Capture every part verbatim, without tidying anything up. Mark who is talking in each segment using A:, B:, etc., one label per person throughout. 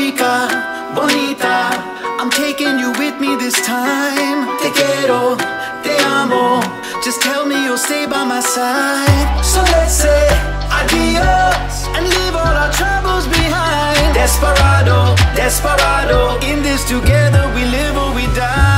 A: chica, bonita, I'm taking you with me this time. Te quiero, te amo, just tell me you'll stay by my side. So let's say adios and leave all our troubles behind. Desperado, desperado, in this together we live or we die.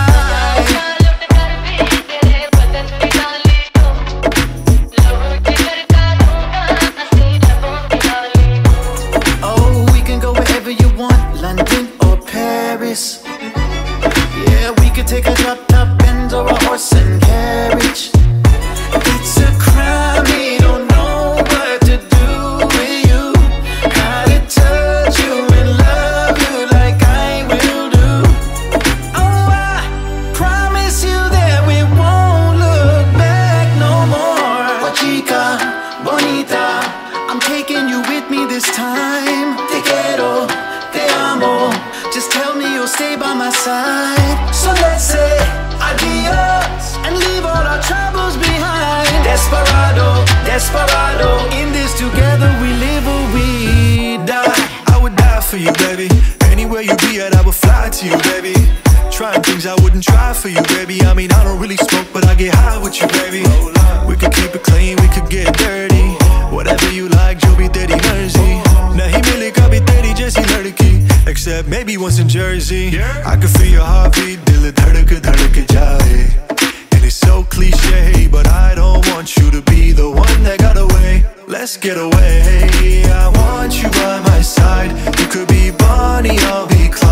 A: Oh, we can go wherever you want, London or Paris. Yeah, we could take a drop top Benz or a horse and carriage. It's a crime, we don't know what to do with you. How to touch you and love you like I will do. Oh, I promise you that we won't look back no more. Oh, chica, bonita, I'm taking you with me this time. Te quiero, te amo, just tell me you'll stay by my side. So let's say adios and leave all our troubles behind. Desperado, desperado, in this together we live or we die.
B: I would die for you, baby. Anywhere you be at, I would fly to you, baby. Trying things I wouldn't try for you, baby. I mean, I don't really smoke, but I get high with you, baby. We could keep it clean, we could get dirty. Whatever you like, jo bhi teri merzi. Nahi mile kabhi teri jaisi ladki, except maybe once in Jersey. I can feel your heartbeat, dil dhadak dhadak jaye. And it's so cliche, but I don't want you to be the one that got away. Let's get away. I want you by my side. You could be Bonnie, I'll be Clyde.